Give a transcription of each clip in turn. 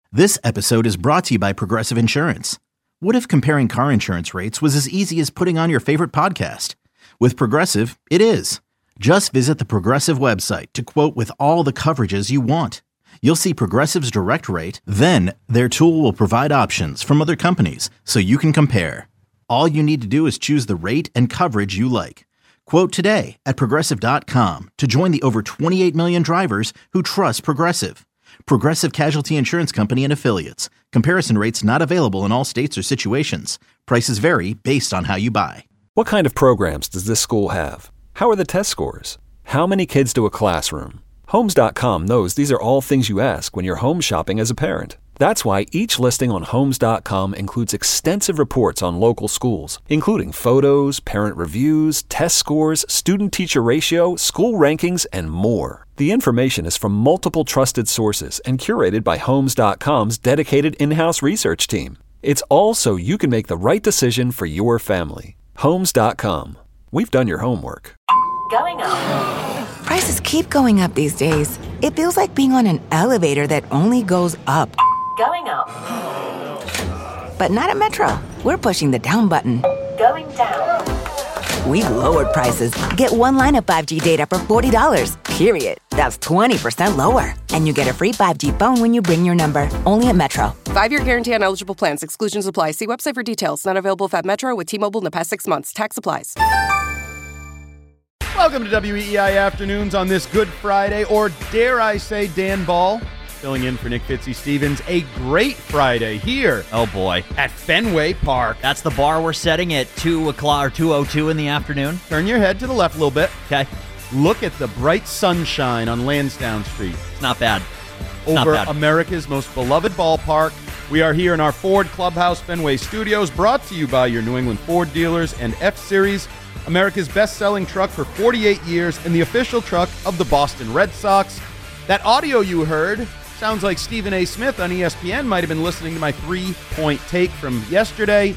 This episode is brought to you by Progressive Insurance. What if comparing car insurance rates was as easy as putting on your favorite podcast? With Progressive, it is. Just visit the Progressive website to quote with all the coverages you want. You'll see Progressive's direct rate, then their tool will provide options from other companies so you can compare. All you need to do is choose the rate and coverage you like. Quote today at Progressive.com to join the over 28 million drivers who trust Progressive. Progressive Casualty Insurance Company and Affiliates. Comparison rates not available in all states or situations. Prices vary based on how you buy. What kind of programs does this school have? How are the test scores? How many kids do a classroom? Homes.com knows these are all things you ask when you're home shopping as a parent. That's why each listing on Homes.com includes extensive reports on local schools, including photos, parent reviews, test scores, student-teacher ratio, school rankings, and more. The information is from multiple trusted sources and curated by Homes.com's dedicated in-house research team. It's all so you can make the right decision for your family. Homes.com. We've done your homework. Going up. Prices keep going up these days. It feels like being on an elevator that only goes up. Going up. But not at Metro. We're pushing the down button. Going down. We've lowered prices. Get one line of 5G data for $40, period. That's 20% lower. And you get a free 5G phone when you bring your number. Only at Metro. 5-year guarantee on eligible plans. Exclusions apply. See website for details. Not available at Metro with T-Mobile in the past 6 months. Tax applies. Welcome to WEEI Afternoons on this Good Friday, or dare I say Dan Ball, filling in for Nick Fitzy-Stevens. A great Friday here. Oh, boy. At Fenway Park. That's the bar we're setting at 2 o'clock or 2:02 in the afternoon. Turn your head to the left a little bit. Okay. Look at the bright sunshine on Lansdowne Street. It's not bad. Over America's most beloved ballpark. We are here in our Ford Clubhouse Fenway Studios, brought to you by your New England Ford dealers and F-Series, America's best-selling truck for 48 years and the official truck of the Boston Red Sox. That audio you heard sounds like Stephen A. Smith on ESPN might have been listening to my three-point take from yesterday.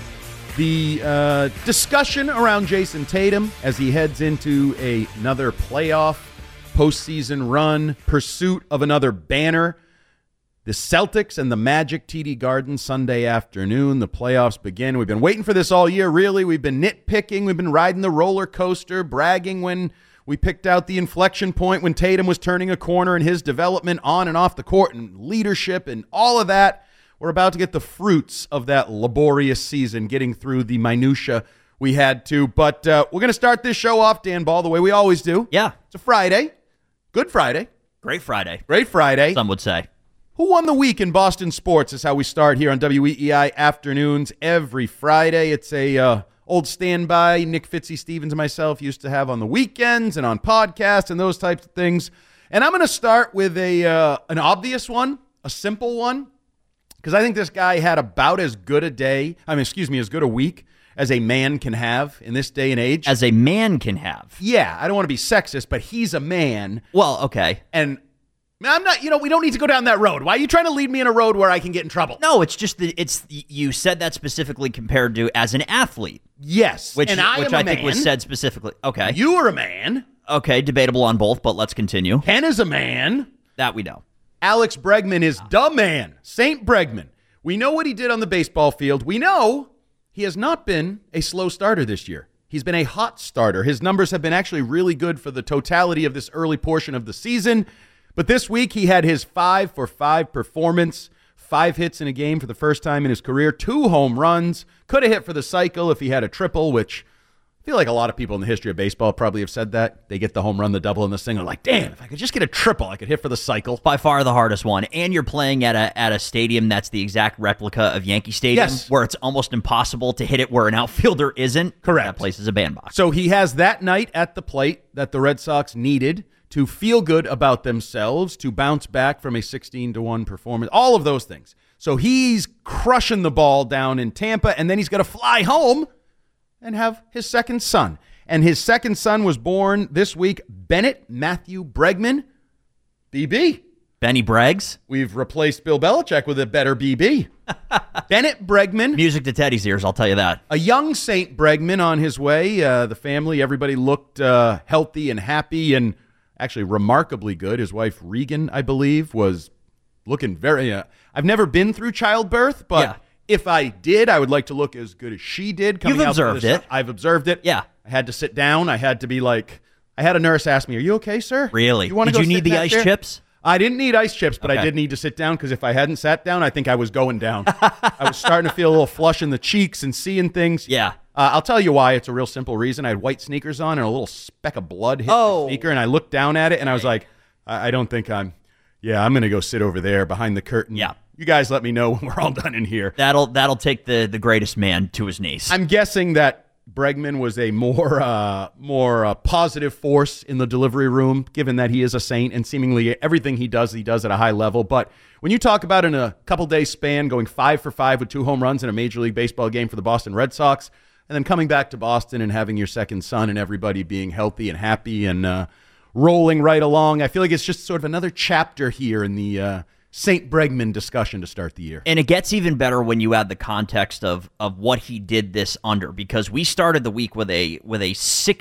The discussion around Jason Tatum as he heads into another playoff postseason run, pursuit of another banner. The Celtics and the Magic, TD Garden, Sunday afternoon. The playoffs begin. We've been waiting for this all year, really. We've been nitpicking. We've been riding the roller coaster, bragging when we picked out the inflection point when Tatum was turning a corner in his development on and off the court and leadership and all of that. We're about to get the fruits of that laborious season, getting through the minutia we had to. But we're going to start this show off, Dan Ball, the way we always do. Yeah. It's a Friday. Good Friday. Great Friday. Great Friday. Some would say. Who won the week in Boston sports is how we start here on WEEI Afternoons every Friday. It's a old standby Nick Fitzy-Stevens and myself used to have on the weekends and on podcasts and those types of things. And I'm going to start with an obvious one, a simple one, because I think this guy had about as good a day, as good a week as a man can have in this day and age. As a man can have. Yeah, I don't want to be sexist, but he's a man. Well, okay. And I'm not, we don't need to go down that road. Why are you trying to lead me in a road where I can get in trouble? No, it's just that you said that specifically compared to as an athlete. Yes. Which I think think was said specifically. Okay. You are a man. Okay, debatable on both, but let's continue. Ken is a man. That we know. Alex Bregman is the man. Saint Bregman. We know what he did on the baseball field. We know he has not been a slow starter this year. He's been a hot starter. His numbers have been actually really good for the totality of this early portion of the season. But this week, he had his 5-for-5 performance, 5 hits in a game for the first time in his career, 2 home runs, could have hit for the cycle if he had a triple, which I feel like a lot of people in the history of baseball probably have said that. They get the home run, the double, and the single, like, damn, if I could just get a triple, I could hit for the cycle. By far the hardest one. And you're playing at a stadium that's the exact replica of Yankee Stadium, yes, where it's almost impossible to hit it where an outfielder isn't. Correct. That place is a bandbox. So he has that night at the plate that the Red Sox needed to feel good about themselves, to bounce back from a 16-1 performance, all of those things. So he's crushing the ball down in Tampa, and then he's got to fly home and have his second son. And his second son was born this week, Bennett Matthew Bregman, BB. Benny Breggs. We've replaced Bill Belichick with a better BB. Bennett Bregman. Music to Teddy's ears, I'll tell you that. A young Saint Bregman on his way. The family, everybody looked healthy and happy and actually remarkably good. His wife, Regan, I believe, was looking very I've never been through childbirth, but Yeah. if I did, I would like to look as good as she did. Coming You've out observed it. I've observed it. Yeah. I had to sit down. I had to be like, I had a nurse ask me, "Are you okay, sir? Really? You wanna Did go you sit need in the that ice chair?" chips? I didn't need ice chips, but I Okay. did need to sit down because if I hadn't sat down, I think I was going down. I was starting to feel a little flush in the cheeks and seeing things. Yeah. I'll tell you why. It's a real simple reason. I had white sneakers on and a little speck of blood hit my sneaker, and I looked down at it, and I was like, I don't think I'm going to go sit over there behind the curtain. Yeah. You guys let me know when we're all done in here. That'll take the greatest man to his knees. I'm guessing that Bregman was a more positive force in the delivery room, given that he is a Saint and seemingly everything he does at a high level. But when you talk about in a couple days span going 5 for 5 with 2 home runs in a Major League Baseball game for the Boston Red Sox, and then coming back to Boston and having your second son and everybody being healthy and happy and rolling right along, I feel like it's just sort of another chapter here in the St. Bregman discussion to start the year. And it gets even better when you add the context of what he did this under, because we started the week with a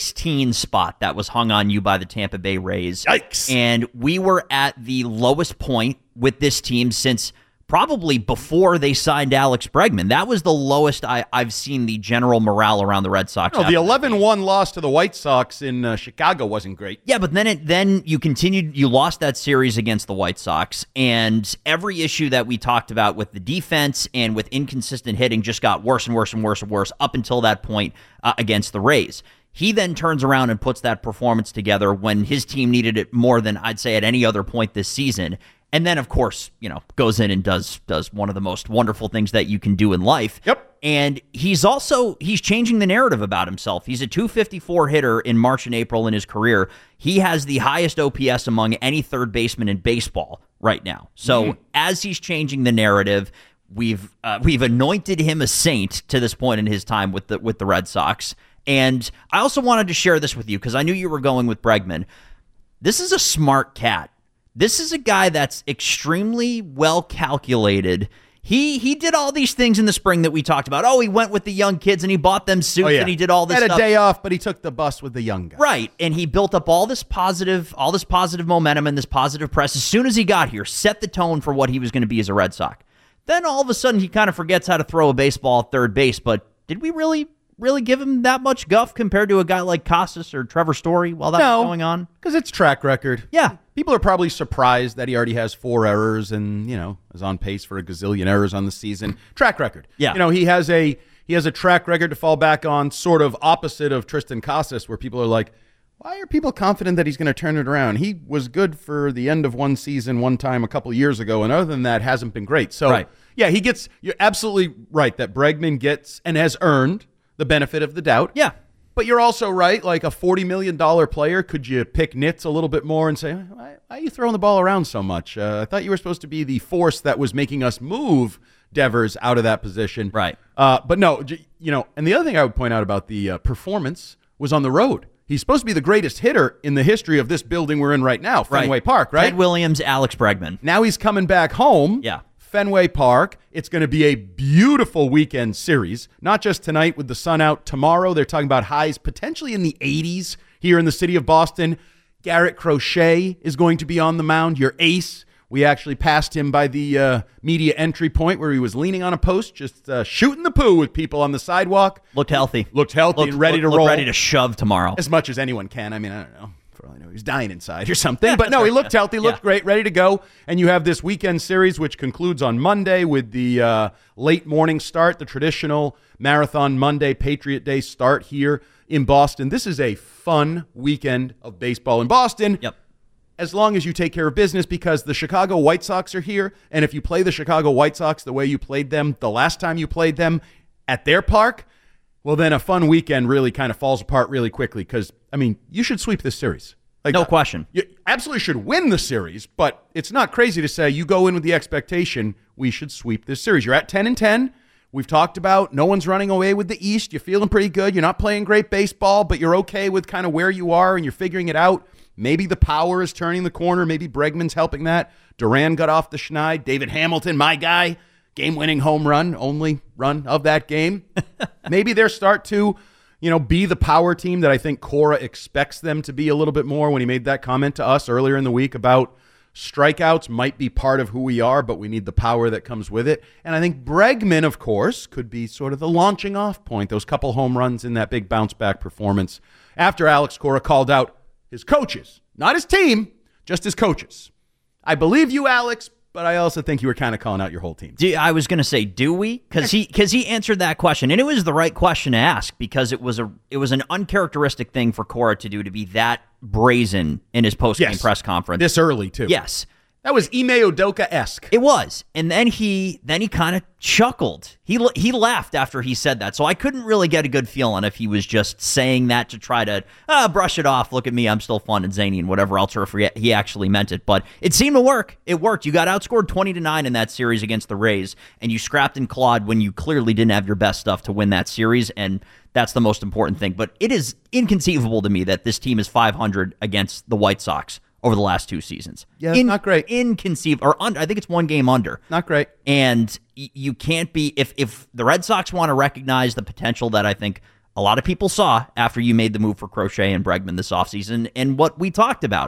16 spot that was hung on you by the Tampa Bay Rays. Yikes. And we were at the lowest point with this team since probably before they signed Alex Bregman. That was the lowest I've seen the general morale around the Red Sox. No, the 11-1 loss to the White Sox in Chicago wasn't great. Yeah, but then you continued. You lost that series against the White Sox, and every issue that we talked about with the defense and with inconsistent hitting just got worse and worse and worse and worse up until that point against the Rays. He then turns around and puts that performance together when his team needed it more than I'd say at any other point this season. And then, of course, goes in and does one of the most wonderful things that you can do in life. Yep. And he's changing the narrative about himself. He's a .254 hitter in March and April in his career. He has the highest OPS among any third baseman in baseball right now. So as he's changing the narrative, we've anointed him a saint to this point in his time with the Red Sox. And I also wanted to share this with you because I knew you were going with Bregman. This is a smart cat. This is a guy that's extremely well calculated. He did all these things in the spring that we talked about. Oh, he went with the young kids and he bought them suits and he did all this stuff. Had a day off, but he took the bus with the young guy. Right, and he built up all this positive momentum and this positive press as soon as he got here, set the tone for what he was going to be as a Red Sox. Then all of a sudden he kind of forgets how to throw a baseball at third base, but did we really give him that much guff compared to a guy like Costas or Trevor Story while that was going on? Because it's track record. Yeah. People are probably surprised that he already has 4 errors and, is on pace for a gazillion errors on the season. Track record. Yeah. He has a track record to fall back on, sort of opposite of Tristan Casas, where people are like, why are people confident that he's going to turn it around? He was good for the end of one season one time a couple years ago, and other than that, hasn't been great. So, right. Yeah, you're absolutely right that Bregman gets and has earned the benefit of the doubt. Yeah. But you're also right, like a $40 million player, could you pick nits a little bit more and say, why are you throwing the ball around so much? I thought you were supposed to be the force that was making us move Devers out of that position. Right. But no, and the other thing I would point out about the performance was on the road. He's supposed to be the greatest hitter in the history of this building we're in right now, Fenway Park, right? Ted Williams, Alex Bregman. Now he's coming back home. Yeah. Fenway Park. It's going to be a beautiful weekend series, not just tonight with the sun out. Tomorrow, they're talking about highs potentially in the 80s here in the city of Boston. Garrett Crochet is going to be on the mound, your ace. We actually passed him by the media entry point where he was leaning on a post, just shooting the poo with people on the sidewalk. Looked healthy. And ready to roll. Ready to shove tomorrow. As much as anyone can. I mean, I don't know. For all I know, he's dying inside or something. But no, he looked healthy, looked great, ready to go. And you have this weekend series, which concludes on Monday with the late morning start, the traditional Marathon Monday Patriot Day start here in Boston. This is a fun weekend of baseball in Boston. Yep. As long as you take care of business, because the Chicago White Sox are here. And if you play the Chicago White Sox the way you played them the last time you played them at their park, well, then a fun weekend really kind of falls apart really quickly because, you should sweep this series. No question. You absolutely should win the series, but it's not crazy to say you go in with the expectation we should sweep this series. You're at 10-10. We've talked about no one's running away with the East. You're feeling pretty good. You're not playing great baseball, but you're okay with kind of where you are and you're figuring it out. Maybe the power is turning the corner. Maybe Bregman's helping that. Duran got off the schneid. David Hamilton, my guy, game-winning home run, only run of that game. Maybe their start to, be the power team that I think Cora expects them to be a little bit more when he made that comment to us earlier in the week about strikeouts might be part of who we are, but we need the power that comes with it. And I think Bregman, of course, could be sort of the launching off point, those couple home runs in that big bounce-back performance after Alex Cora called out his coaches, not his team, just his coaches. I believe you, Alex, but I also think you were kind of calling out your whole team. I was going to say, do we? Because he answered that question, and it was the right question to ask because it was an uncharacteristic thing for Cora to do, to be that brazen in his post-game press conference this early too. Yes. That was Ime Udoka-esque. It was. And then he kind of chuckled. He laughed after he said that. So I couldn't really get a good feel on if he was just saying that to try to brush it off. Look at me, I'm still fun and zany and whatever else, or if he actually meant it. But it seemed to work. It worked. You got outscored 20-9 in that series against the Rays, and you scrapped and clawed when you clearly didn't have your best stuff to win that series, and that's the most important thing. But it is inconceivable to me that this team is 500 against the White Sox over the last 2 seasons. Yeah, not great. Inconceivable. Or I think it's 1 game under. Not great. And you can't be, if the Red Sox want to recognize the potential that I think a lot of people saw after you made the move for Crochet and Bregman this offseason, and what we talked about,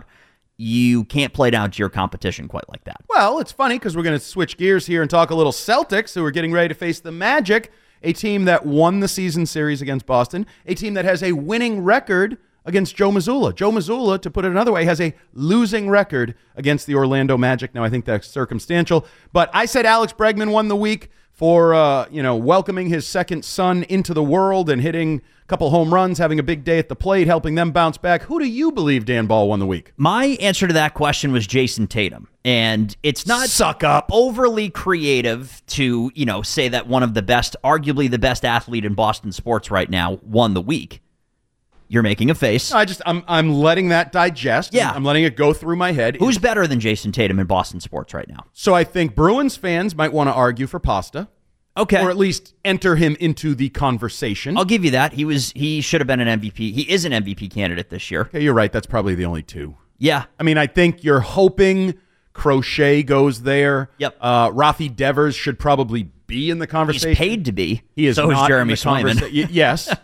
you can't play down to your competition quite like that. Well, it's funny because we're going to switch gears here and talk a little Celtics, who are getting ready to face the Magic, a team that won the season series against Boston, a team that has a winning record against Joe Mazzulla. Joe Mazzulla, to put it another way, has a losing record against the Orlando Magic. Now, I think that's circumstantial, but I said Alex Bregman won the week for welcoming his second son into the world and hitting a couple home runs, having a big day at the plate, helping them bounce back. Who do you believe Dan Ball won the week? My answer to that question was Jason Tatum, and it's not suck up overly creative to say that one of the best, arguably the best athlete in Boston sports right now, won the week. You're making a face. I'm letting that digest. Yeah. I'm letting it go through my head. Who's better than Jason Tatum in Boston sports right now? So I think Bruins fans might want to argue for Pasta. Okay. Or at least enter him into the conversation. I'll give you that. He should have been an MVP. He is an MVP candidate this year. Okay, you're right. That's probably the only 2. Yeah. I mean, I think you're hoping Crochet goes there. Yep. Rafi Devers should probably be in the conversation. He's paid to be. He is. So not is Jeremy in the Swayman. Yes.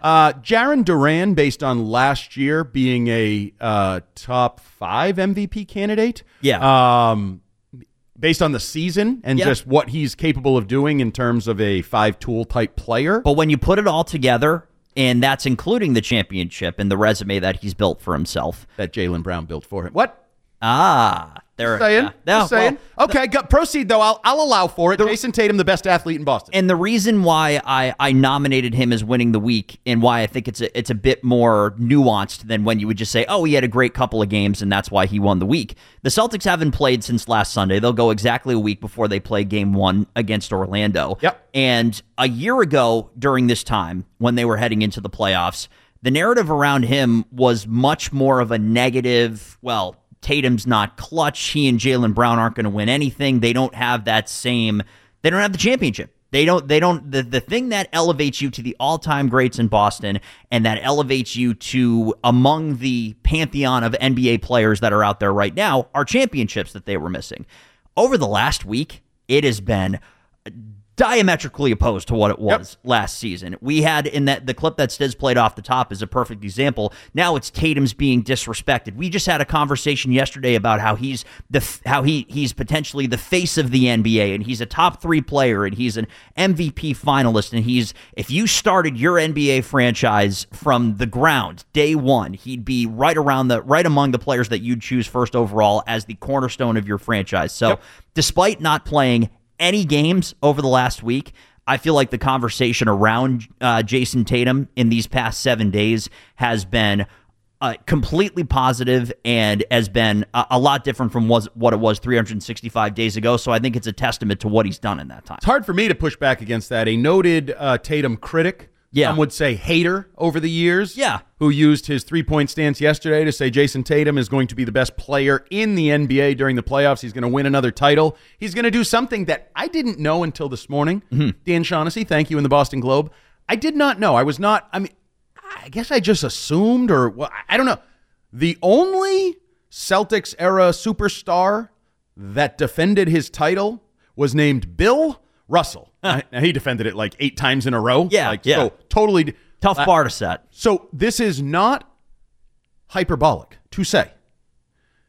Jaren Duran, based on last year being a top 5 MVP candidate. Yeah. Based on the season and just what he's capable of doing in terms of a 5-tool type player. But when you put it all together, and that's including the championship and the resume that he's built for himself. That Jaylen Brown built for him. What? There. Just saying. Okay, proceed, though. I'll allow for it. Jason Tatum, the best athlete in Boston. And the reason why I nominated him as winning the week, and why I think it's a bit more nuanced than when you would just say, oh, he had a great couple of games, and that's why he won the week. The Celtics haven't played since last Sunday. They'll go exactly a week before they play Game 1 against Orlando. Yep. And a year ago, during this time, when they were heading into the playoffs, the narrative around him was much more of a negative, well, Tatum's not clutch. He and Jaylen Brown aren't going to win anything. They don't have that same. They don't have the championship. They don't. The thing that elevates you to the all-time greats in Boston, and that elevates you to among the pantheon of NBA players that are out there right now, are championships that they were missing. Over the last week, it has been diametrically opposed to what it was last season. We had in that the clip that Stiz played off the top is a perfect example. Now it's Tatum's being disrespected. We just had a conversation yesterday about how he's potentially the face of the NBA, and he's a top 3 player, and he's an MVP finalist, and if you started your NBA franchise from the ground day 1, he'd be right among the players that you'd choose first overall as the cornerstone of your franchise. So despite not playing any games over the last week, I feel like the conversation around Jason Tatum in these past 7 days has been completely positive and has been a lot different from what it was 365 days ago. So I think it's a testament to what he's done in that time. It's hard for me to push back against that. A noted Tatum critic, some would say hater over the years, who used his 3-point stance yesterday to say Jason Tatum is going to be the best player in the NBA during the playoffs. He's going to win another title. He's going to do something that I didn't know until this morning. Dan Shaughnessy, thank you, in the Boston Globe. I did not know. I guess I just assumed, I don't know. The only Celtics-era superstar that defended his title was named Bill Russell. Now, he defended it like 8 times in a row. So totally tough bar to set. So this is not hyperbolic to say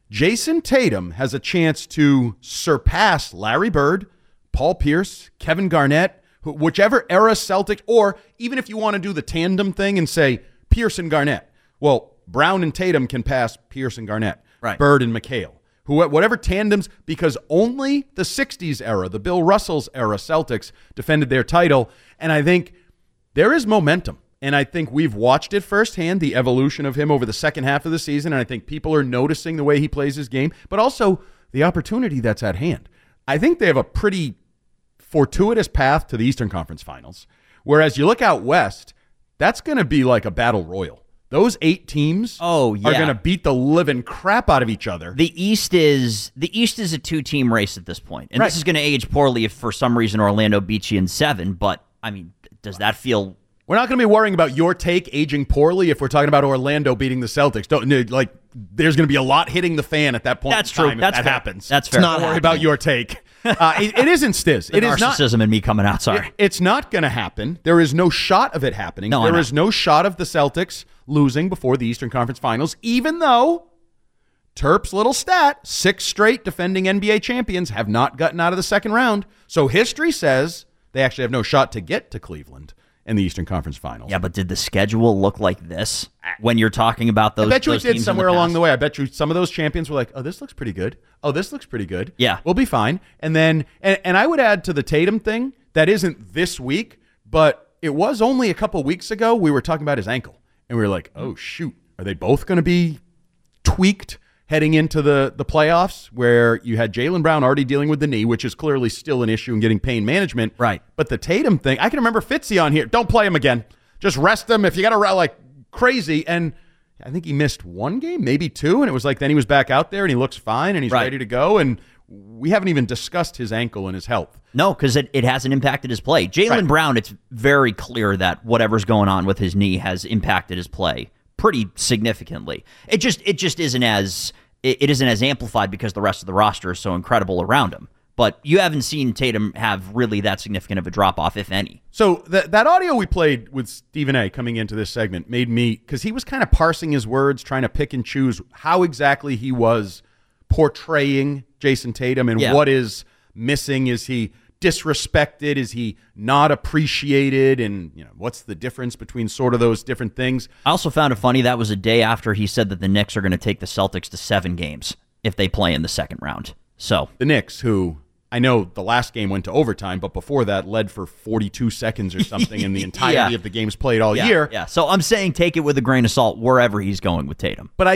Jason Tatum has a chance to surpass Larry Bird, Paul Pierce, Kevin Garnett, whichever era Celtics, or even if you want to do the tandem thing and say Pierce and Garnett. Well, Brown and Tatum can pass Pierce and Garnett, right. Bird and McHale, whatever tandems, because only the 60s era, the Bill Russell's era Celtics defended their title. And I think there is momentum. And I think we've watched it firsthand, the evolution of him over the second half of the season. And I think people are noticing the way he plays his game, but also the opportunity that's at hand. I think they have a pretty fortuitous path to the Eastern Conference Finals. Whereas you look out west, that's going to be like a battle royal. Those 8 teams are going to beat the living crap out of each other. The East is a 2-team race at this point. And this is going to age poorly if for some reason Orlando beats you in 7. But, I mean, does that feel... We're not going to be worrying about your take aging poorly if we're talking about Orlando beating the Celtics. There's going to be a lot hitting the fan at that point. That's true. That happens. That's fair. Don't worry about your take. It isn't, Stiz. It is not. Narcissism in me coming out. Sorry. It's not going to happen. There is no shot of it happening. No, there is no shot of the Celtics losing before the Eastern Conference Finals, even though Terp's little stat, 6 straight defending NBA champions have not gotten out of the second round. So history says they actually have no shot to get to Cleveland in the Eastern Conference Finals. Yeah, but did the schedule look like this when you're talking about those? I bet you it did somewhere along the way. I bet you some of those champions were like, oh, this looks pretty good. Oh, this looks pretty good. Yeah. We'll be fine. And then, and I would add to the Tatum thing, that isn't this week, but it was only a couple weeks ago we were talking about his ankle. And we were like, oh, shoot, are they both going to be tweaked heading into the playoffs, where you had Jaylen Brown already dealing with the knee, which is clearly still an issue in getting pain management. Right. But the Tatum thing, I can remember Fitzy on here. Don't play him again. Just rest him if you got to like crazy. And I think he missed 1 game, maybe 2. And it was like then he was back out there and he looks fine and he's ready to go. And we haven't even discussed his ankle and his health. No, because it hasn't impacted his play. Jaylen Brown, it's very clear that whatever's going on with his knee has impacted his play pretty significantly. It just isn't as amplified because the rest of the roster is so incredible around him. But you haven't seen Tatum have really that significant of a drop-off, if any. So that audio we played with Stephen A. coming into this segment made me, because he was kind of parsing his words, trying to pick and choose how exactly he was portraying Jason Tatum and what is missing. Is he disrespected? Is he not appreciated? And what's the difference between sort of those different things? I also found it funny that was a day after he said that the Knicks are going to take the Celtics to 7 games if they play in the second round. So the Knicks, who I know the last game went to overtime, but before that led for 42 seconds or something in the entirety of the games played all year. Yeah. So I'm saying take it with a grain of salt wherever he's going with Tatum. But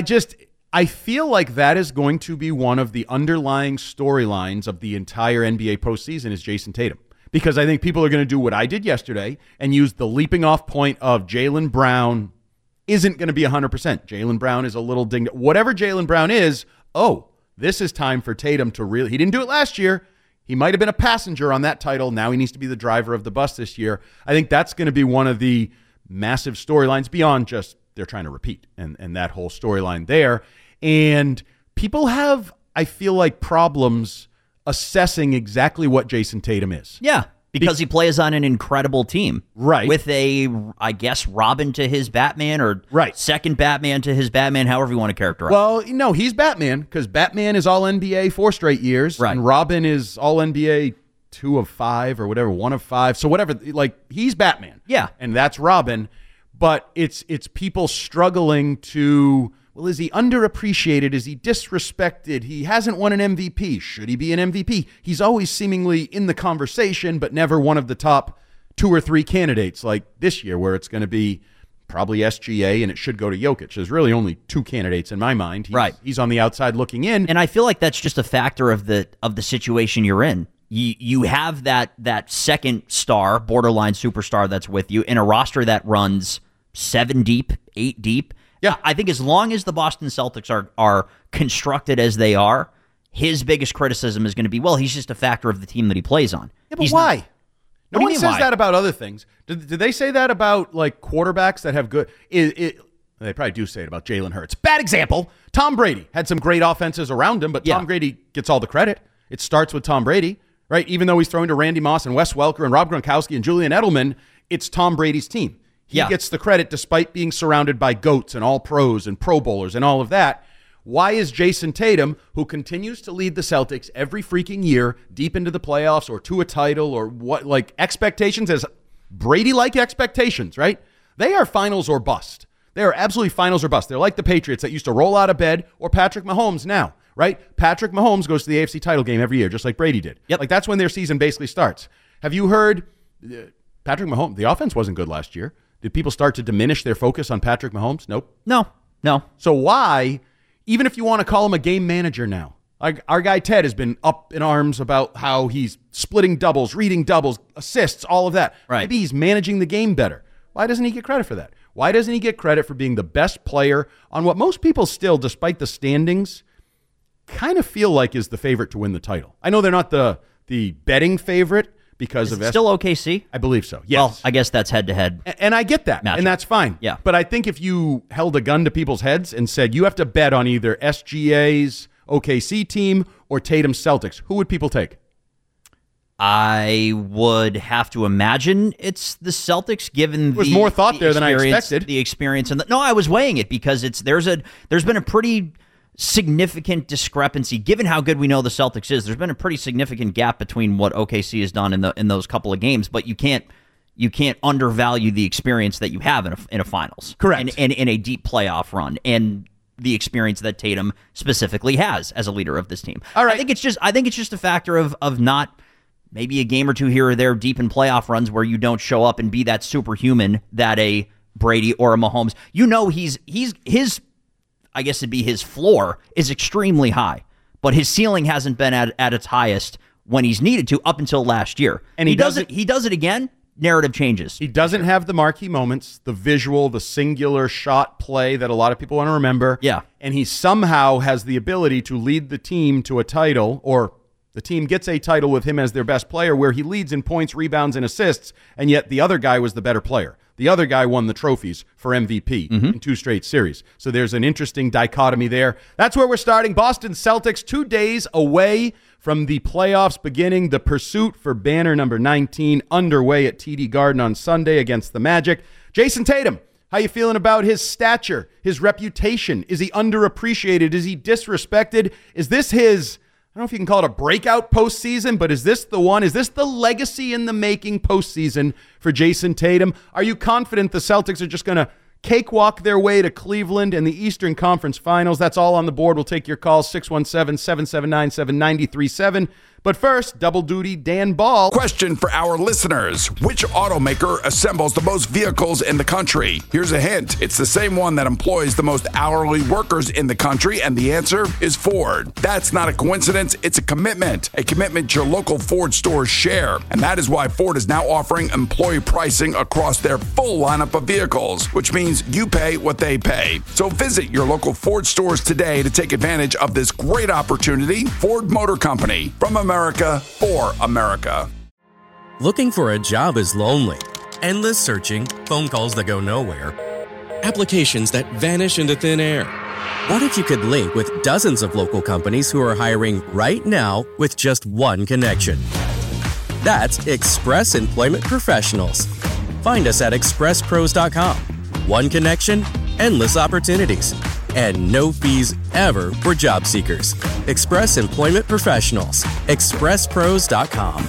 I feel like that is going to be one of the underlying storylines of the entire NBA postseason is Jason Tatum. Because I think people are going to do what I did yesterday and use the leaping off point of Jaylen Brown isn't going to be 100%. Jaylen Brown is a little dinged. Whatever Jaylen Brown is, this is time for Tatum to really... He didn't do it last year. He might have been a passenger on that title. Now he needs to be the driver of the bus this year. I think that's going to be one of the massive storylines beyond just they're trying to repeat and that whole storyline there. And people have, I feel like, problems assessing exactly what Jason Tatum is. Yeah, because he plays on an incredible team. Right. With I guess, Robin to his Batman or second Batman to his Batman, however you want to characterize. Well, no, he's Batman because Batman is all NBA 4 straight years. Right. And Robin is all NBA 2 of 5 or whatever, 1 of 5. So whatever, he's Batman. Yeah. And that's Robin. But it's people struggling to... Well, is he underappreciated? Is he disrespected? He hasn't won an MVP. Should he be an MVP? He's always seemingly in the conversation, but never one of the top 2 or 3 candidates like this year, where it's going to be probably SGA and it should go to Jokic. There's really only 2 candidates in my mind. He's on the outside looking in. And I feel like that's just a factor of the situation you're in. You have that second star, borderline superstar that's with you in a roster that runs 7 deep, 8 deep. Yeah, I think as long as the Boston Celtics are constructed as they are, his biggest criticism is going to be, well, he's just a factor of the team that he plays on. Yeah, but why? No one says that about other things. Did they say that about like quarterbacks that have good? They probably do say it about Jalen Hurts. Bad example. Tom Brady had some great offenses around him, but Tom Brady gets all the credit. It starts with Tom Brady, right? Even though he's throwing to Randy Moss and Wes Welker and Rob Gronkowski and Julian Edelman, it's Tom Brady's team. He gets the credit despite being surrounded by GOATs and all pros and Pro Bowlers and all of that. Why is Jason Tatum, who continues to lead the Celtics every freaking year deep into the playoffs or to a title or what, like expectations as Brady-like expectations, right? They are finals or bust. They are absolutely finals or bust. They're like the Patriots that used to roll out of bed, or Patrick Mahomes now, right? Patrick Mahomes goes to the AFC title game every year, just like Brady did. Yep. Like that's when their season basically starts. Have you heard Patrick Mahomes? The offense wasn't good last year. Did people start to diminish their focus on Patrick Mahomes? Nope. No. So why, even if you want to call him a game manager now, like our guy Ted has been up in arms about how he's splitting doubles, reading doubles, assists, all of that. Right. Maybe he's managing the game better. Why doesn't he get credit for that? Why doesn't he get credit for being the best player on what most people still, despite the standings, kind of feel like is the favorite to win the title? I know they're not the betting favorite because Is it still OKC? I believe so, yes. Well, I guess that's head-to-head. And I get that, matchup. and that's fine. Yeah. But I think if you held a gun to people's heads and said you have to bet on either SGA's OKC team or Tatum's Celtics, who would people take? I would have to imagine it's the Celtics, given There was more thought there than I expected. The experience, and no, I was weighing it because there's been a pretty significant discrepancy given how good we know the Celtics is. There's been a pretty significant gap between what OKC has done in those couple of games, but you can't undervalue the experience that you have in a finals, correct, and in a deep playoff run, and the experience that Tatum specifically has as a leader of this team. All right, I think it's just a factor of not maybe a game or two here or there deep in playoff runs where you don't show up and be that superhuman that a Brady or a Mahomes. You know, his I guess it'd be his floor is extremely high, but his ceiling hasn't been at its highest when he's needed to up until last year. And he does it again. Narrative changes. He doesn't have the marquee moments, the visual, the singular shot play that a lot of people want to remember. Yeah. And he somehow has the ability to lead the team to a title, or the team gets a title with him as their best player, where he leads in points, rebounds, and assists, and yet the other guy was the better player. The other guy won the trophies for MVP in 2 straight series. So there's an interesting dichotomy there. That's where we're starting. Boston Celtics, 2 days away from the playoffs beginning. The pursuit for banner number 19 underway at TD Garden on Sunday against the Magic. Jason Tatum, how you feeling about his stature, his reputation? Is he underappreciated? Is he disrespected? Is this his, I don't know if you can call it a breakout postseason, but is this the one? Is this the legacy in the making postseason for Jason Tatum? Are you confident the Celtics are just going to cakewalk their way to Cleveland and the Eastern Conference Finals? That's all on the board. We'll take your calls, 617-779-7937. But first, double duty Dan Ball. Question for our listeners. Which automaker assembles the most vehicles in the country? Here's a hint. It's the same one that employs the most hourly workers in the country, and the answer is Ford. That's not a coincidence. It's a commitment your local Ford stores share. And that is why Ford is now offering employee pricing across their full lineup of vehicles, which means you pay what they pay. So visit your local Ford stores today to take advantage of this great opportunity. Ford Motor Company, from America for America. Looking for a job is lonely. Endless searching, phone calls that go nowhere, applications that vanish into thin air. What if you could link with dozens of local companies who are hiring right now with just one connection? That's Express Employment Professionals. Find us at expresspros.com. One connection, endless opportunities, and no fees ever for job seekers. Express Employment Professionals. expresspros.com.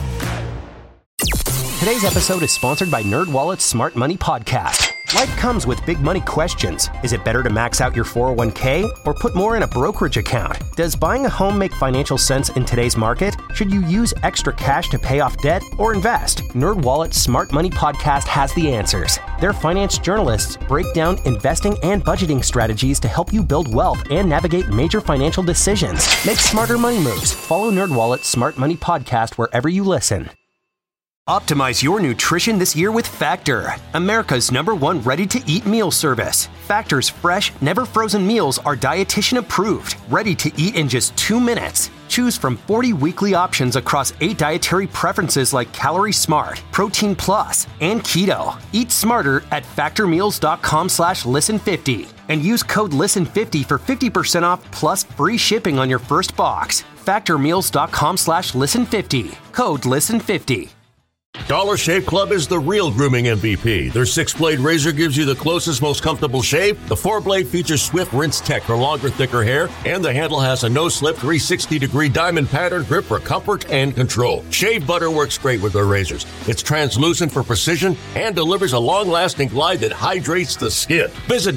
Today's episode is sponsored by NerdWallet's Smart Money Podcast. Life comes with big money questions. Is it better to max out your 401k or put more in a brokerage account? Does buying a home make financial sense in today's market? Should you use extra cash to pay off debt or invest? NerdWallet's Smart Money Podcast has the answers. Their finance journalists break down investing and budgeting strategies to help you build wealth and navigate major financial decisions. Make smarter money moves. Follow NerdWallet's Smart Money Podcast wherever you listen. Optimize your nutrition this year with Factor, America's #1 ready-to-eat meal service. Factor's fresh, never-frozen meals are dietitian approved, ready to eat in just 2 minutes. Choose from 40 weekly options across 8 dietary preferences like Calorie Smart, Protein Plus, and Keto. Eat smarter at factormeals.com/listen50 and use code LISTEN50 for 50% off plus free shipping on your first box. Factormeals.com/listen50. Code LISTEN50. Dollar Shave Club is the real grooming MVP. Their 6-blade razor gives you the closest, most comfortable shave. The 4-blade features Swift Rinse Tech for longer, thicker hair, and the handle has a no-slip 360-degree diamond pattern grip for comfort and control. Shave butter works great with their razors. It's translucent for precision and delivers a long-lasting glide that hydrates the skin. Visit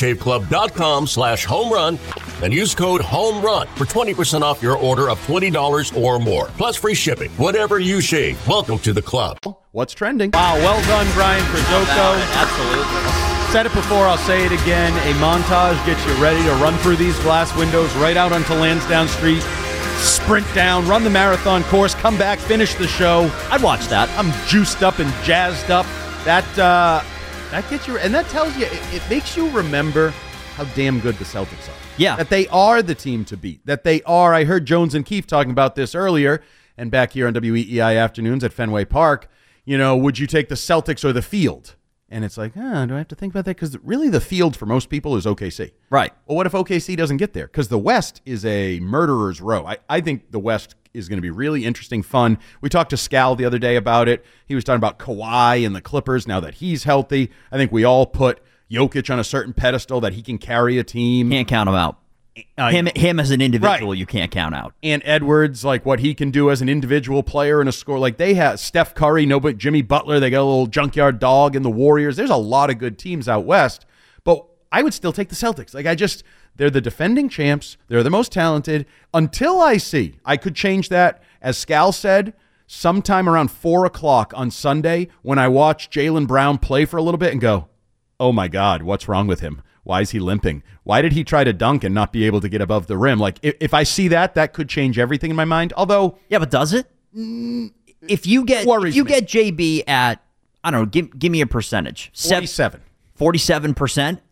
DollarShaveClub.com/homerun and use code HOMERUN for 20% off your order of $20 or more. Plus free shipping. Whatever you shave, welcome to the club. What's trending? Wow, well done, Brian Frizzoco. Absolutely. Said it before, I'll say it again. A montage gets you ready to run through these glass windows right out onto Lansdowne Street, sprint down, run the marathon course, come back, finish the show. I'd watch that. I'm juiced up and jazzed up. That gets you, and that tells you, it makes you remember how damn good the Celtics are. Yeah. That they are the team to beat. That they are, I heard Jones and Keefe talking about this earlier, and back here on WEEI Afternoons at Fenway Park, would you take the Celtics or the field? And it's like, do I have to think about that? Because really the field for most people is OKC. Right. Well, what if OKC doesn't get there? Because the West is a murderer's row. I think the West is going to be really interesting, fun. We talked to Scal the other day about it. He was talking about Kawhi and the Clippers now that he's healthy. I think we all put Jokic on a certain pedestal that he can carry a team. Can't count him out. Him as an individual, right. You can't count out. And Edwards, like what he can do as an individual player and a score. Like they have Steph Curry, but Jimmy Butler. They got a little junkyard dog in the Warriors. There's a lot of good teams out west. But I would still take the Celtics. They're the defending champs. They're the most talented. Until I could change that. As Scal said, sometime around 4 o'clock on Sunday when I watch Jaylen Brown play for a little bit and go, oh my God, what's wrong with him? Why is he limping? Why did he try to dunk and not be able to get above the rim? Like, if I see that could change everything in my mind. Although, yeah, but does it? If you get JB at, I don't know, give me a percentage. 47%.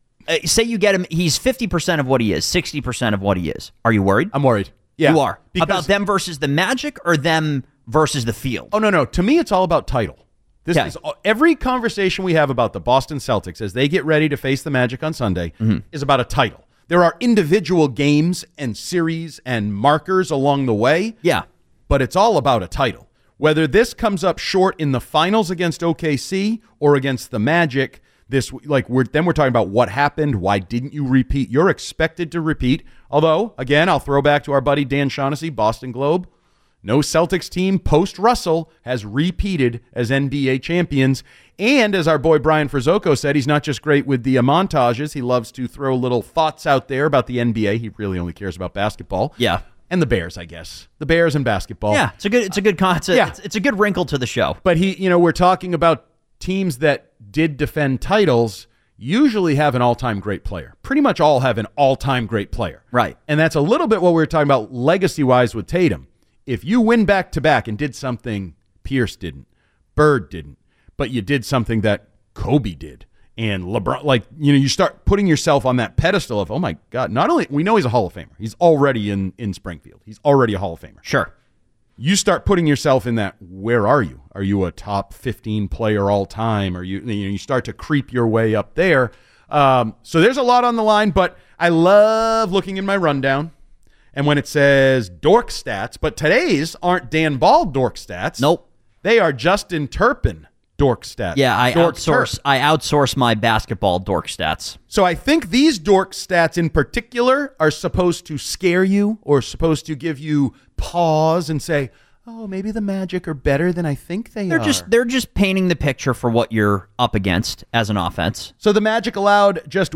Say you get him, he's 50% of what he is, 60% of what he is. Are you worried? I'm worried. Yeah. You are. About them versus the Magic or them versus the field? Oh, no. To me, it's all about title. This is every conversation we have about the Boston Celtics as they get ready to face the Magic on Sunday is about a title. There are individual games and series and markers along the way. Yeah. But it's all about a title. Whether this comes up short in the finals against OKC or against the Magic, we're talking about what happened. Why didn't you repeat? You're expected to repeat. Although, again, I'll throw back to our buddy Dan Shaughnessy, Boston Globe. No Celtics team post-Russell has repeated as NBA champions. And as our boy Brian Frizzoco said, he's not just great with the montages. He loves to throw little thoughts out there about the NBA. He really only cares about basketball. Yeah. And the Bears, I guess. The Bears and basketball. Yeah, it's a good concept. It's a good wrinkle to the show. But we're talking about teams that did defend titles usually have an all-time great player. Pretty much all have an all-time great player. Right. And that's a little bit what we were talking about legacy-wise with Tatum. If you win back-to-back and did something Pierce didn't, Bird didn't, but you did something that Kobe did, and LeBron, you start putting yourself on that pedestal of, oh my God, not only, we know he's a Hall of Famer. He's already in Springfield. He's already a Hall of Famer. Sure. You start putting yourself in that, where are you? Are you a top 15 player all time? Are you start to creep your way up there. So there's a lot on the line, but I love looking in my rundown. And when it says dork stats, but today's aren't Dan Ball dork stats. Nope. They are Justin Turpin dork stats. Yeah, I outsource my basketball dork stats. So I think these dork stats in particular are supposed to scare you or supposed to give you pause and say, oh, maybe the Magic are better than I think they are. They're just painting the picture for what you're up against as an offense. So the Magic allowed just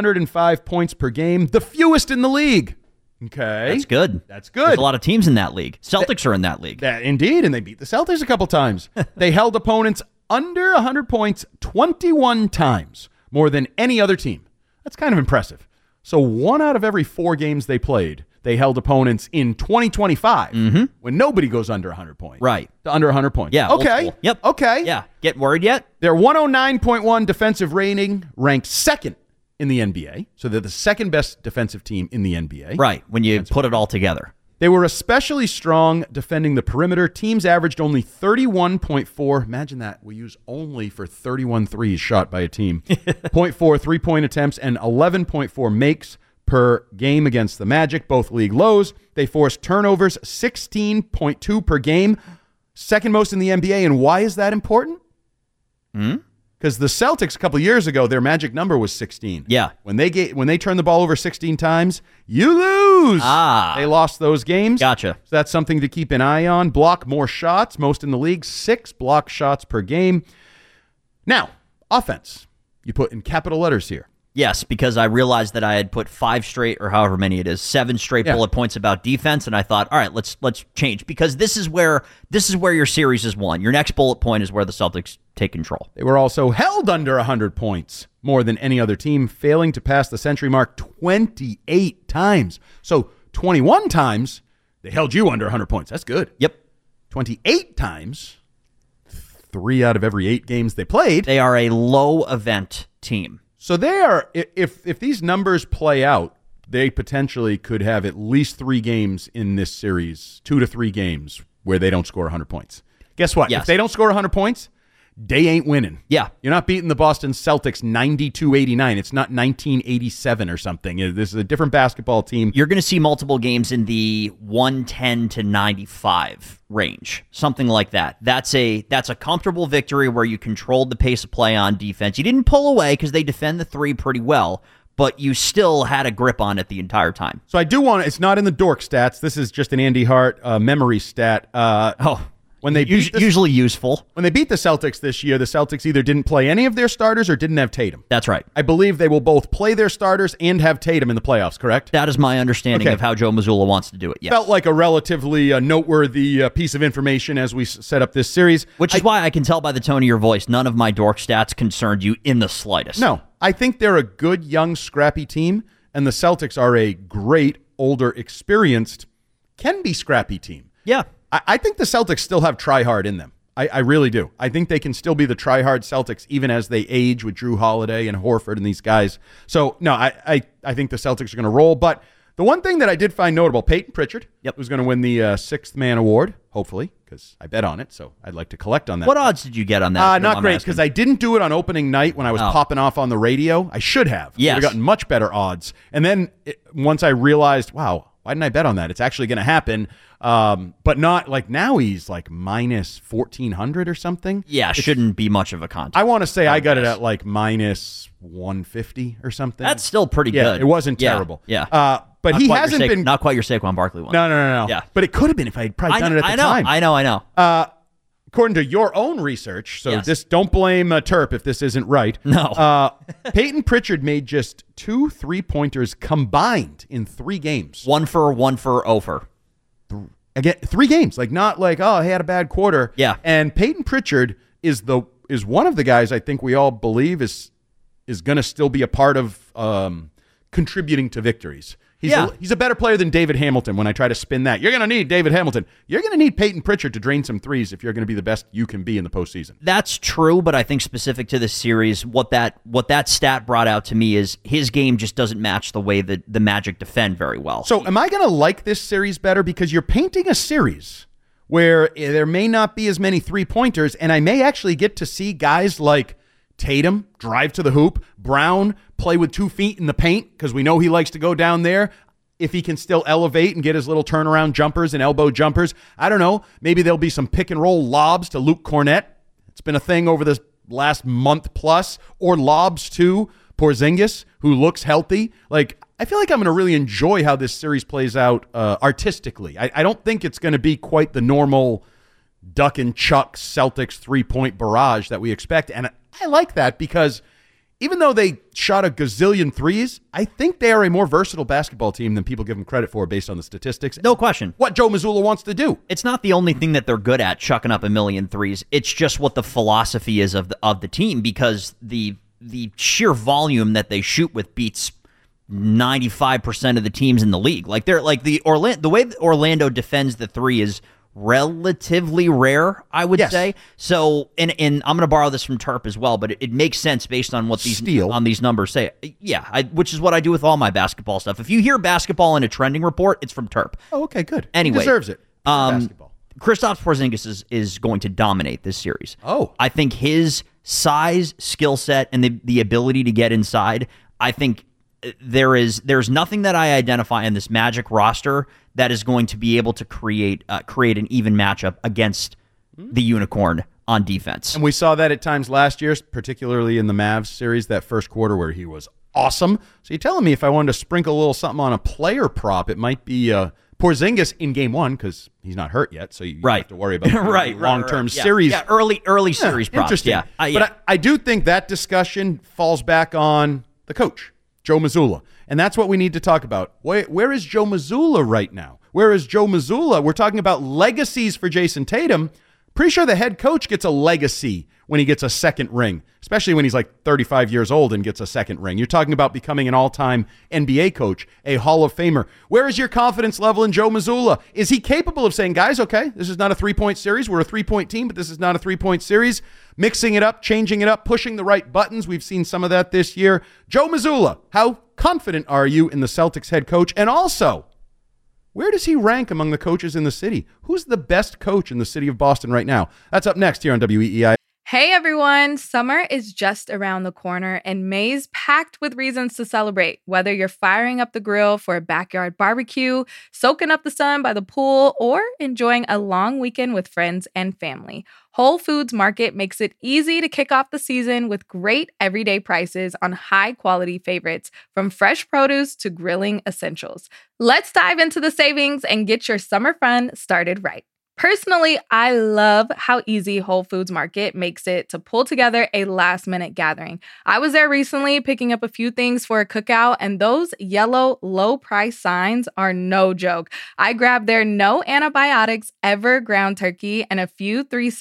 105 points per game, the fewest in the league. Okay. That's good. That's good. There's a lot of teams in that league. Celtics are in that league. Indeed, and they beat the Celtics a couple times. They held opponents under 100 points 21 times, more than any other team. That's kind of impressive. So 1 out of every 4 games they played, they held opponents in 2025 when nobody goes under 100 points. Right. Under 100 points. Yeah. Okay. Yep. Okay. Yeah. Get worried yet? Their 109.1 defensive rating ranked second in the NBA. So they're the second best defensive team in the NBA. Right, when you put it all together. They were especially strong defending the perimeter. Teams averaged only 31.4. Imagine that. We use only for 31 threes shot by a team. 0.4 three-point attempts and 11.4 makes per game against the Magic, both league lows. They forced turnovers 16.2 per game. Second most in the NBA. And why is that important? Because the Celtics a couple years ago, their magic number was 16. Yeah. When they turn the ball over 16 times, you lose. They lost those games. Gotcha. So that's something to keep an eye on. Block more shots, most in the league, 6 block shots per game. Now, offense. You put in capital letters here. Yes, because I realized that I had put 5 straight, or however many it is, 7 straight bullet points about defense, and I thought, all right, let's change, because this is where your series is won. Your next bullet point is where the Celtics take control. They were also held under 100 points, more than any other team, failing to pass the century mark 28 times. So 21 times they held you under 100 points. That's good. Yep. 28 times, 3 out of every 8 games they played. They are a low event team. So they are, if these numbers play out, they potentially could have at least 3 games in this series, 2 to 3 games, where they don't score 100 points. Guess what? Yes. If they don't score 100 points, they ain't winning. Yeah. You're not beating the Boston Celtics 92-89. It's not 1987 or something. This is a different basketball team. You're going to see multiple games in the 110 to 95 range, something like that. That's a comfortable victory where you controlled the pace of play on defense. You didn't pull away because they defend the 3 pretty well, but you still had a grip on it the entire time. So I do want it's not in the dork stats. This is just an Andy Hart memory stat. When they usually useful. When they beat the Celtics this year, the Celtics either didn't play any of their starters or didn't have Tatum. That's right. I believe they will both play their starters and have Tatum in the playoffs, correct? That is my understanding of how Joe Mazzulla wants to do it, yes. Felt like a relatively noteworthy piece of information as we set up this series. Which is why I can tell by the tone of your voice, none of my dork stats concerned you in the slightest. No, I think they're a good, young, scrappy team, and the Celtics are a great, older, experienced, can be scrappy team. Yeah. I think the Celtics still have try-hard in them. I really do. I think they can still be the try-hard Celtics even as they age with Drew Holiday and Horford and these guys. So, no, I think the Celtics are going to roll. But the one thing that I did find notable, Peyton Pritchard, who's going to win the Sixth Man Award, hopefully, because I bet on it, so I'd like to collect on that. What odds did you get on that? Not great, because I didn't do it on opening night when I was popping off on the radio. I should have. Yes. I would have gotten much better odds. And then once I realized, wow, why didn't I bet on that? It's actually going to happen. But not like now he's like minus 1,400 or something. Yeah, shouldn't be much of a contest. I want to say I got it at like minus 150 or something. That's still pretty good. Yeah, it wasn't terrible. Yeah. But not he hasn't been... Not quite your Saquon Barkley one. No. Yeah. But it could have been if I had probably done it at the time. I know. According to your own research, so this don't blame Terp if this isn't right. No. Peyton Pritchard made just 2 3-pointers combined in 3 games. 1 for 0 Again, 3 games, like not like, oh, he had a bad quarter. Yeah. And Peyton Pritchard is one of the guys I think we all believe is going to still be a part of contributing to victories. He's a better player than David Hamilton when I try to spin that. You're going to need David Hamilton. You're going to need Peyton Pritchard to drain some threes if you're going to be the best you can be in the postseason. That's true, but I think specific to this series, what that stat brought out to me is his game just doesn't match the way that the Magic defend very well. So am I going to like this series better because you're painting a series where there may not be as many 3-pointers, and I may actually get to see guys like Tatum drive to the hoop, Brown play with 2 feet in the paint because we know he likes to go down there. If he can still elevate and get his little turnaround jumpers and elbow jumpers, I don't know. Maybe there'll be some pick and roll lobs to Luke Cornett. It's been a thing over this last month plus, or lobs to Porzingis, who looks healthy. Like, I feel like I'm going to really enjoy how this series plays out artistically. I don't think it's going to be quite the normal duck and chuck Celtics 3-point barrage that we expect. And I like that because even though they shot a gazillion threes, I think they are a more versatile basketball team than people give them credit for based on the statistics. No question. What Joe Mazzulla wants to do. It's not the only thing that they're good at, chucking up a million threes. It's just what the philosophy is of the team, because the sheer volume that they shoot with beats 95% of the teams in the league. Like they're like the way that Orlando defends the 3 is relatively rare, I would say. So, and I'm going to borrow this from Terp as well, but it makes sense based on what these numbers say. Yeah, which is what I do with all my basketball stuff. If you hear basketball in a trending report, it's from Terp. Oh, okay, good. Anyway, he deserves it. Basketball. Kristaps Porzingis is going to dominate this series. Oh, I think his size, skill set, and the ability to get inside. I think there's nothing that I identify in this Magic roster that is going to be able to create an even matchup against the unicorn on defense. And we saw that at times last year, particularly in the Mavs series, that first quarter where he was awesome. So you're telling me if I wanted to sprinkle a little something on a player prop, it might be Porzingis in game one because he's not hurt yet, so you have to worry about long-term series. Yeah, early series props. Interesting. Yeah. But I do think that discussion falls back on the coach, Joe Mazzulla. And that's what we need to talk about. Where is Joe Mazzulla right now? Where is Joe Mazzulla? We're talking about legacies for Jason Tatum. Pretty sure the head coach gets a legacy when he gets a second ring, especially when he's like 35 years old and gets a second ring. You're talking about becoming an all-time NBA coach, a Hall of Famer. Where is your confidence level in Joe Mazzulla? Is he capable of saying, guys, okay, this is not a three-point series. We're a three-point team, but this is not a three-point series. Mixing it up, changing it up, pushing the right buttons. We've seen some of that this year. Joe Mazzulla, how confident are you in the Celtics head coach? And also, where does he rank among the coaches in the city? Who's the best coach in the city of Boston right now? That's up next here on WEEI. Hey everyone, summer is just around the corner and May's packed with reasons to celebrate. Whether you're firing up the grill for a backyard barbecue, soaking up the sun by the pool, or enjoying a long weekend with friends and family, Whole Foods Market makes it easy to kick off the season with great everyday prices on high-quality favorites, from fresh produce to grilling essentials. Let's dive into the savings and get your summer fun started right. Personally, I love how easy Whole Foods Market makes it to pull together a last-minute gathering. I was there recently picking up a few things for a cookout, and those yellow low-price signs are no joke. I grabbed their no antibiotics ever ground turkey and a few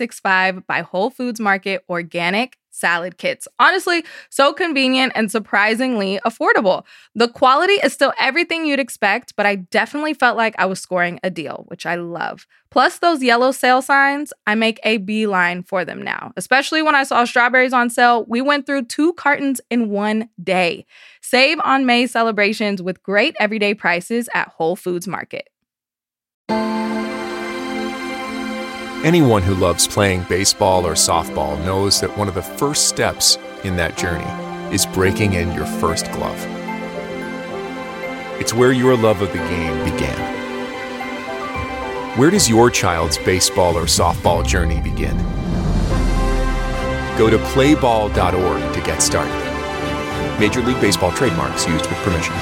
365 by Whole Foods Market organic salad kits. Honestly, so convenient and surprisingly affordable. The quality is still everything you'd expect, but I definitely felt like I was scoring a deal, which I love. Plus those yellow sale signs, I make a beeline for them now. Especially when I saw strawberries on sale, we went through 2 cartons in one day. Save on May celebrations with great everyday prices at Whole Foods Market. Anyone who loves playing baseball or softball knows that one of the first steps in that journey is breaking in your first glove. It's where your love of the game began. Where does your child's baseball or softball journey begin? Go to playball.org to get started. Major League Baseball trademarks used with permission.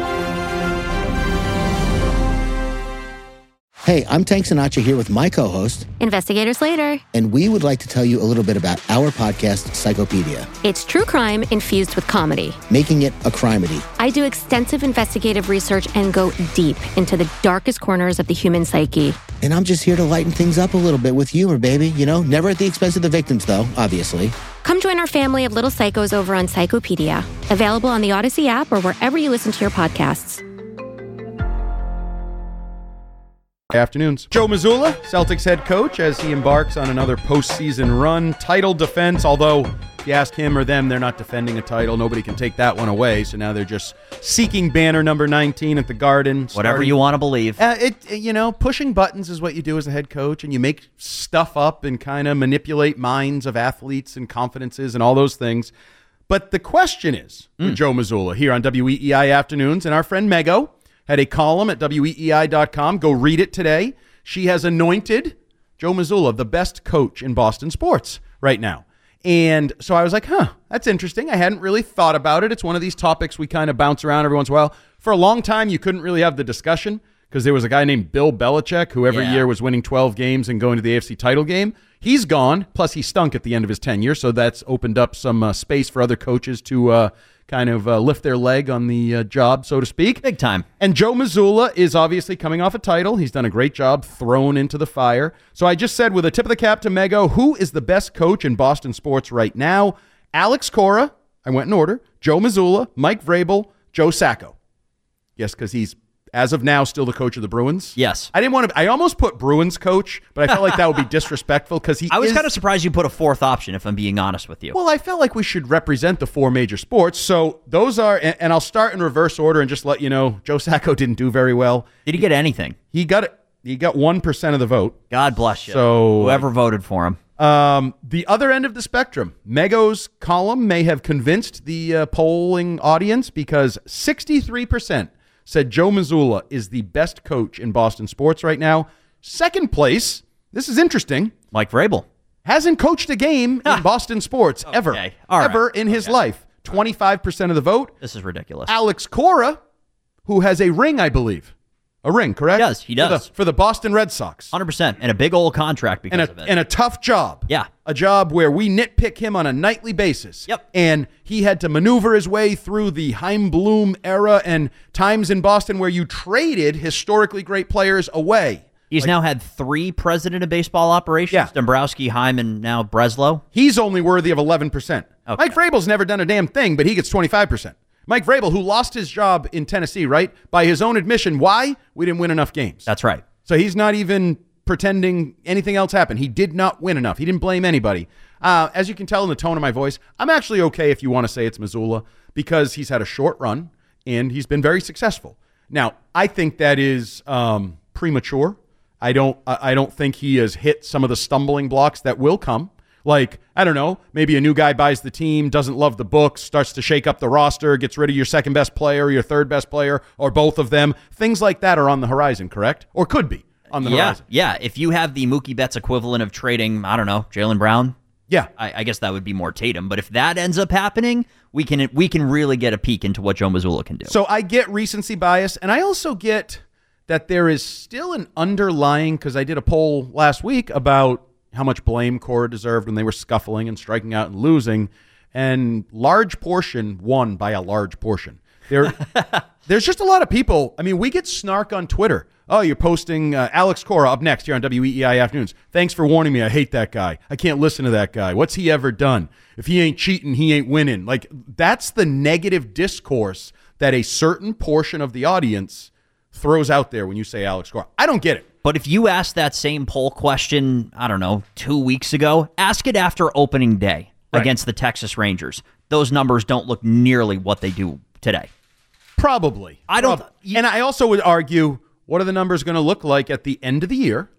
Hey, I'm Tank Sinatra here with my co-host, Investigator Slater. And we would like to tell you a little bit about our podcast, Psychopedia. It's true crime infused with comedy. Making it a crimedy. I do extensive investigative research and go deep into the darkest corners of the human psyche. And I'm just here to lighten things up a little bit with humor, baby. You know, never at the expense of the victims, though, obviously. Come join our family of little psychos over on Psychopedia. Available on the Odyssey app or wherever you listen to your podcasts. Afternoons. Joe Mazzulla, Celtics head coach, as he embarks on another postseason run. Title defense, although if you ask him or them, they're not defending a title. Nobody can take that one away. So now they're just seeking banner number 19 at the Garden. Whatever you want to believe. Pushing buttons is what you do as a head coach, and you make stuff up and kind of manipulate minds of athletes and confidences and all those things. But the question is, with Joe Mazzulla here on WEEI Afternoons, and our friend Mego had a column at WEEI.com. Go read it today. She has anointed Joe Mazzulla the best coach in Boston sports right now. And so I was like, that's interesting. I hadn't really thought about it. It's one of these topics we kind of bounce around every once in a while. For a long time, you couldn't really have the discussion because there was a guy named Bill Belichick who every year was winning 12 games and going to the AFC title game. He's gone. Plus, he stunk at the end of his tenure. So that's opened up some space for other coaches to kind of lift their leg on the job, so to speak. Big time. And Joe Mazzulla is obviously coming off a title. He's done a great job thrown into the fire. So I just said with a tip of the cap to Mego, who is the best coach in Boston sports right now? Alex Cora, I went in order, Joe Mazzulla, Mike Vrabel, Joe Sacco. Yes, because he's, as of now, still the coach of the Bruins. Yes. I almost put Bruins coach, but I felt like that would be disrespectful because I was kind of surprised you put a fourth option, if I'm being honest with you. Well, I felt like we should represent the 4 major sports. So those are, and I'll start in reverse order and just let you know, Joe Sacco didn't do very well. Did he get anything? He got 1% of the vote. God bless you. So whoever voted for him. The other end of the spectrum, Mego's column may have convinced the polling audience because 63% said Joe Mazzulla is the best coach in Boston sports right now. Second place This is interesting. Mike Vrabel hasn't coached a game in Boston sports ever in his life. 25% of the vote. This is ridiculous. Alex Cora, who has a ring, I believe. A ring, correct? He does. For the Boston Red Sox. 100%. And a big old contract because of it. And a tough job. Yeah. A job where we nitpick him on a nightly basis. Yep. And he had to maneuver his way through the Chaim Bloom era and times in Boston where you traded historically great players away. He's now had 3 president of baseball operations, Dombrowski, Chaim, and now Breslow. He's only worthy of 11%. Okay. Mike Vrabel's never done a damn thing, but he gets 25%. Mike Vrabel, who lost his job in Tennessee, right? By his own admission. Why? We didn't win enough games. That's right. So he's not even pretending anything else happened. He did not win enough. He didn't blame anybody. As you can tell in the tone of my voice, I'm actually okay if you want to say it's Mazzulla because he's had a short run and he's been very successful. Now, I think that is premature. I don't think he has hit some of the stumbling blocks that will come. Like, I don't know, maybe a new guy buys the team, doesn't love the books, starts to shake up the roster, gets rid of your second best player, your third best player, or both of them. Things like that are on the horizon, correct? Or could be on the horizon. Yeah, if you have the Mookie Betts equivalent of trading, I don't know, Jaylen Brown. Yeah. I guess that would be more Tatum. But if that ends up happening, we can really get a peek into what Joe Mazzulla can do. So I get recency bias, and I also get that there is still an underlying, because I did a poll last week about how much blame Cora deserved when they were scuffling and striking out and losing, and large portion won by a large portion. There's just a lot of people. I mean, we get snark on Twitter. Oh, you're posting Alex Cora up next here on WEEI Afternoons. Thanks for warning me. I hate that guy. I can't listen to that guy. What's he ever done? If he ain't cheating, he ain't winning. Like, that's the negative discourse that a certain portion of the audience throws out there when you say Alex Cora. I don't get it. But if you asked that same poll question, I don't know, 2 weeks ago, ask it after opening day against the Texas Rangers. Those numbers don't look nearly what they do today. Probably. And I also would argue, what are the numbers going to look like at the end of the year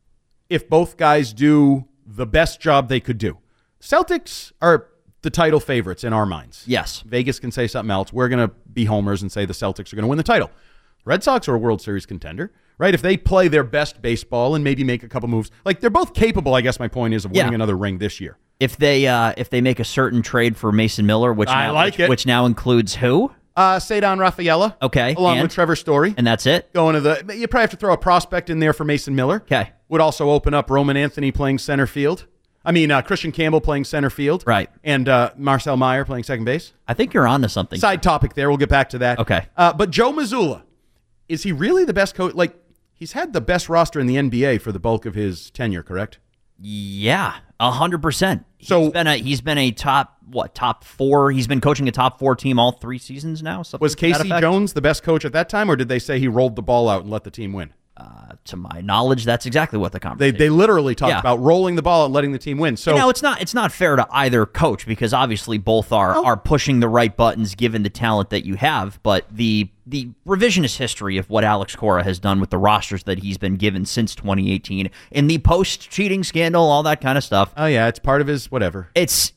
if both guys do the best job they could do? Celtics are the title favorites in our minds. Yes. Vegas can say something else. We're going to be homers and say the Celtics are going to win the title. Red Sox are a World Series contender, right? If they play their best baseball and maybe make a couple moves, like they're both capable, I guess my point is, of winning another ring this year. If they make a certain trade for Mason Miller, which now includes who? Ceddanne Rafaela. Okay. Along with Trevor Story. And that's it? You probably have to throw a prospect in there for Mason Miller. Okay. Would also open up Roman Anthony playing center field. I mean, Christian Campbell playing center field. Right. And Marcel Meyer playing second base. I think you're on to something. Side topic there. We'll get back to that. Okay. But Joe Mazzulla, is he really the best coach? Like, he's had the best roster in the NBA for the bulk of his tenure, correct? Yeah, 100%. So he's been a top 4? He's been coaching a top 4 team all 3 seasons now. Was Casey Jones the best coach at that time, or did they say he rolled the ball out and let the team win? To my knowledge, that's exactly what the conversation. They literally talked about rolling the ball and letting the team win. So it's not fair to either coach because obviously both are pushing the right buttons given the talent that you have. But the revisionist history of what Alex Cora has done with the rosters that he's been given since 2018 in the post-cheating scandal, all that kind of stuff. Oh yeah, it's part of his whatever. It's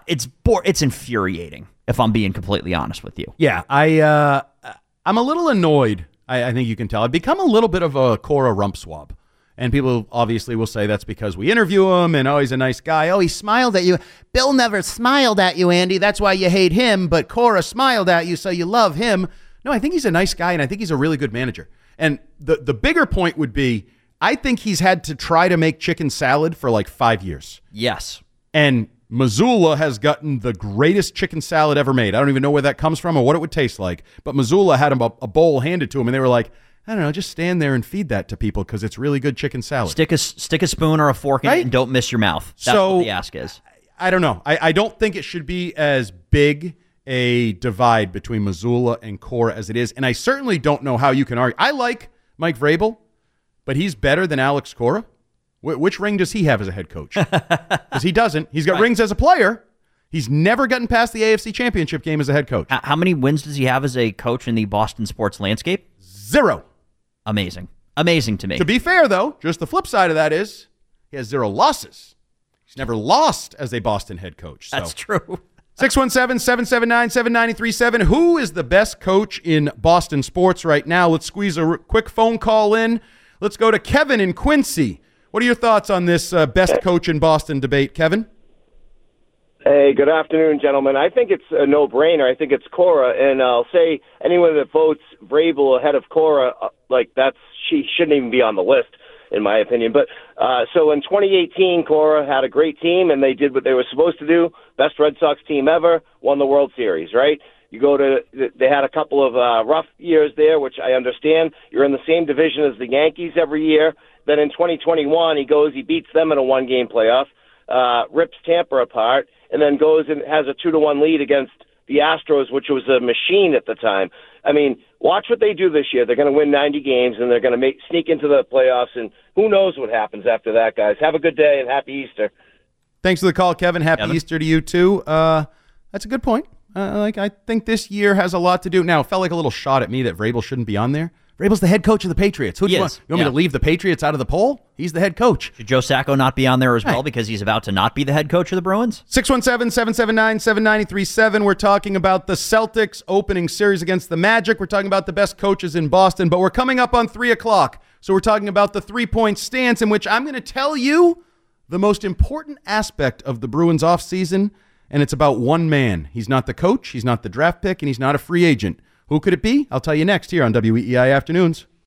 infuriating if I'm being completely honest with you. Yeah, I'm a little annoyed. I think you can tell. I've become a little bit of a Cora rump swab. And people obviously will say that's because we interview him and, he's a nice guy. Oh, he smiled at you. Bill never smiled at you, Andy. That's why you hate him. But Cora smiled at you, so you love him. No, I think he's a nice guy, and I think he's a really good manager. And the bigger point would be, I think he's had to try to make chicken salad for like 5 years. Yes. And Mazzulla has gotten the greatest chicken salad ever made. I don't even know where that comes from or what it would taste like. But Mazzulla had him a bowl handed to him, and they were like, I don't know, just stand there and feed that to people because it's really good chicken salad. Stick a spoon or a fork in it and don't miss your mouth. That's what the ask is. I don't know. I don't think it should be as big a divide between Mazzulla and Cora as it is. And I certainly don't know how you can argue. I like Mike Vrabel, but he's better than Alex Cora. Which ring does he have as a head coach? Because he doesn't. He's got rings as a player. He's never gotten past the AFC Championship game as a head coach. How many wins does he have as a coach in the Boston sports landscape? 0. Amazing. Amazing to me. To be fair, though, just the flip side of that is he has 0 losses. He's never lost as a Boston head coach. So. That's true. 617-779-7937. Who is the best coach in Boston sports right now? Let's squeeze a quick phone call in. Let's go to Kevin in Quincy. What are your thoughts on this best coach in Boston debate, Kevin? Hey, good afternoon, gentlemen. I think it's a no-brainer. I think it's Cora, and I'll say anyone that votes Vrabel ahead of Cora, she shouldn't even be on the list, in my opinion. But so in 2018, Cora had a great team, and they did what they were supposed to do. Best Red Sox team ever, won the World Series, right? They had a couple of rough years there, which I understand. You're in the same division as the Yankees every year. Then in 2021, he beats them in a one-game playoff, rips Tampa apart, and then goes and has a 2-1 lead against the Astros, which was a machine at the time. I mean, watch what they do this year. They're going to win 90 games, and they're going to sneak into the playoffs, and who knows what happens after that, guys. Have a good day, and happy Easter. Thanks for the call, Kevin. Happy Easter to you, too. That's a good point. I think this year has a lot to do. Now, it felt like a little shot at me that Vrabel shouldn't be on there. Vrabel's the head coach of the Patriots. Who do you want? You want me to leave the Patriots out of the poll? He's the head coach. Should Joe Sacco not be on there as well because he's about to not be the head coach of the Bruins? 617-779-7937. We're talking about the Celtics opening series against the Magic. We're talking about the best coaches in Boston, but we're coming up on 3 o'clock. So we're talking about the three-point stance, in which I'm going to tell you the most important aspect of the Bruins offseason, and it's about one man. He's not the coach, he's not the draft pick, and he's not a free agent. Who could it be? I'll tell you next here on WEEI Afternoons.